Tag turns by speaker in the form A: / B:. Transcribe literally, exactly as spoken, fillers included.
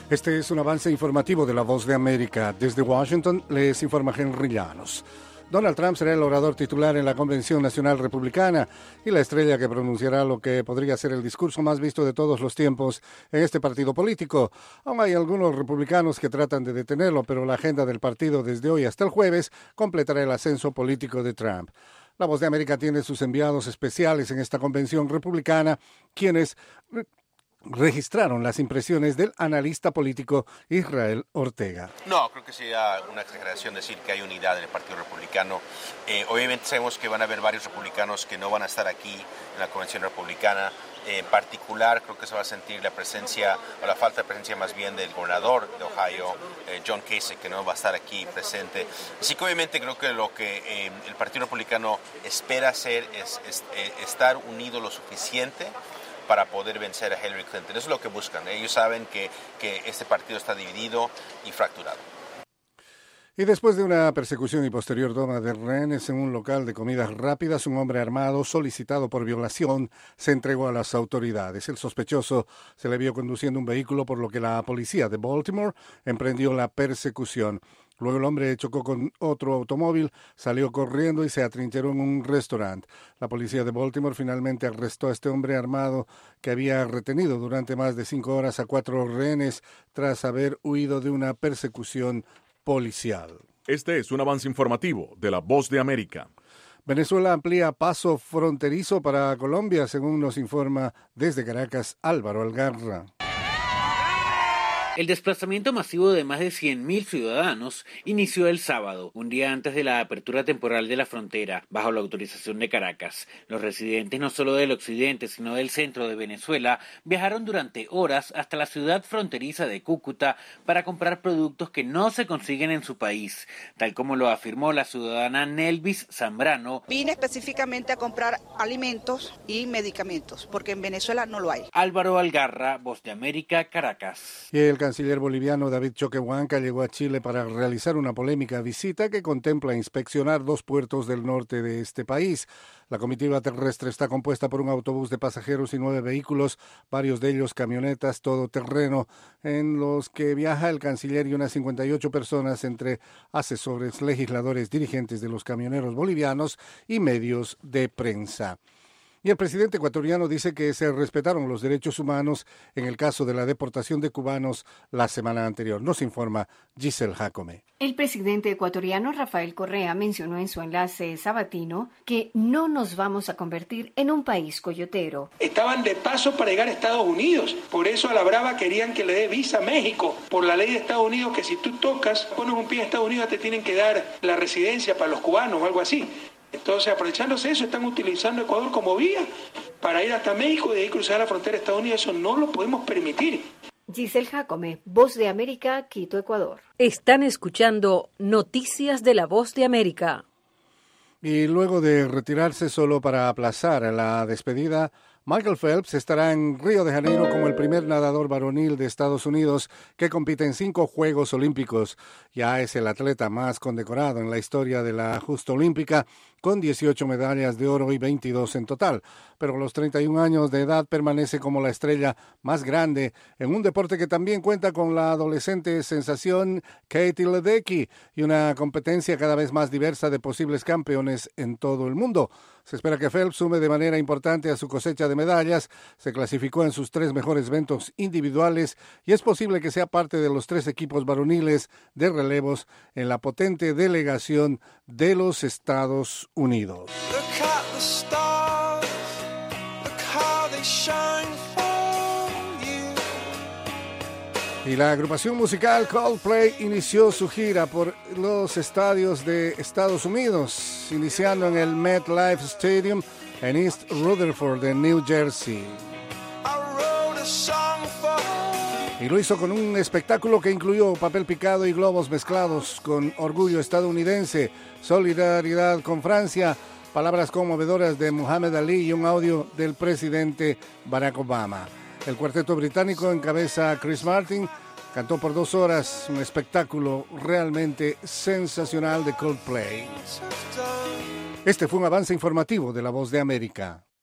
A: Este es un avance informativo de La Voz de América. Desde Washington les informa Henry Llanos. Donald Trump será el orador titular en la Convención Nacional Republicana y la estrella que pronunciará lo que podría ser el discurso más visto de todos los tiempos en este partido político. Aún hay algunos republicanos que tratan de detenerlo, pero la agenda del partido desde hoy hasta el jueves completará el ascenso político de Trump. La Voz de América tiene sus enviados especiales en esta convención republicana, quienes registraron las impresiones del analista político Israel Ortega.
B: No, creo que sería una exageración decir que hay unidad en el Partido Republicano. Eh, obviamente sabemos que van a haber varios republicanos que no van a estar aquí en la Convención Republicana. Eh, en particular, creo que se va a sentir la presencia, o la falta de presencia más bien del gobernador de Ohio, eh, John Kasich, que no va a estar aquí presente. Así que obviamente creo que lo que eh, el Partido Republicano espera hacer es, es eh, estar unido lo suficiente para poder vencer a Hillary Clinton. Eso es lo que buscan. Ellos saben que, que este partido está dividido y fracturado.
A: Y después de una persecución y posterior toma de rehenes en un local de comidas rápidas, un hombre armado solicitado por violación se entregó a las autoridades. El sospechoso se le vio conduciendo un vehículo, por lo que la policía de Baltimore emprendió la persecución. Luego el hombre chocó con otro automóvil, salió corriendo y se atrincheró en un restaurante. La policía de Baltimore finalmente arrestó a este hombre armado que había retenido durante más de cinco horas a cuatro rehenes tras haber huido de una persecución policial.
C: Este es un avance informativo de La Voz de América.
A: Venezuela amplía paso fronterizo para Colombia, según nos informa desde Caracas Álvaro Algarra.
D: El desplazamiento masivo de más de cien mil ciudadanos inició el sábado, un día antes de la apertura temporal de la frontera, bajo la autorización de Caracas. Los residentes no solo del occidente, sino del centro de Venezuela, viajaron durante horas hasta la ciudad fronteriza de Cúcuta para comprar productos que no se consiguen en su país, tal como lo afirmó la ciudadana Nelvis Zambrano.
E: Vine específicamente a comprar alimentos y medicamentos, porque en Venezuela no lo hay.
D: Álvaro Algarra, Voz de América, Caracas.
A: Y el canciller boliviano David Choquehuanca llegó a Chile para realizar una polémica visita que contempla inspeccionar dos puertos del norte de este país. La comitiva terrestre está compuesta por un autobús de pasajeros y nueve vehículos, varios de ellos camionetas todoterreno, en los que viaja el canciller y unas cincuenta y ocho personas entre asesores, legisladores, dirigentes de los camioneros bolivianos y medios de prensa. Y el presidente ecuatoriano dice que se respetaron los derechos humanos en el caso de la deportación de cubanos la semana anterior. Nos informa Giselle Jacome.
F: El presidente ecuatoriano Rafael Correa mencionó en su enlace sabatino que no nos vamos a convertir en un país coyotero.
G: Estaban de paso para llegar a Estados Unidos. Por eso a la brava querían que le dé visa a México. Por la ley de Estados Unidos, que si tú tocas, pones un pie en Estados Unidos, te tienen que dar la residencia para los cubanos o algo así. Entonces, aprovechándose eso, están utilizando Ecuador como vía para ir hasta México y de ahí cruzar la frontera de Estados Unidos. Eso no lo podemos permitir.
F: Giselle Jacome, Voz de América, Quito, Ecuador.
H: Están escuchando Noticias de la Voz de América.
A: Y luego de retirarse solo para aplazar la despedida, Michael Phelps estará en Río de Janeiro como el primer nadador varonil de Estados Unidos que compite en cinco Juegos Olímpicos. Ya es el atleta más condecorado en la historia de la justa olímpica, con dieciocho medallas de oro y veintidós en total. Pero a los treinta y un años de edad permanece como la estrella más grande en un deporte que también cuenta con la adolescente sensación Katie Ledecky y una competencia cada vez más diversa de posibles campeones en todo el mundo. Se espera que Phelps sume de manera importante a su cosecha de medallas. Se clasificó en sus tres mejores eventos individuales y es posible que sea parte de los tres equipos varoniles de relevos en la potente delegación de los Estados Unidos. Y la agrupación musical Coldplay inició su gira por los estadios de Estados Unidos, iniciando en el MetLife Stadium en East Rutherford, en New Jersey. Y lo hizo con un espectáculo que incluyó papel picado y globos mezclados con orgullo estadounidense, solidaridad con Francia, palabras conmovedoras de Muhammad Ali y un audio del presidente Barack Obama. El cuarteto británico encabeza a Chris Martin, cantó por dos horas, un espectáculo realmente sensacional de Coldplay. Este fue un avance informativo de La Voz de América.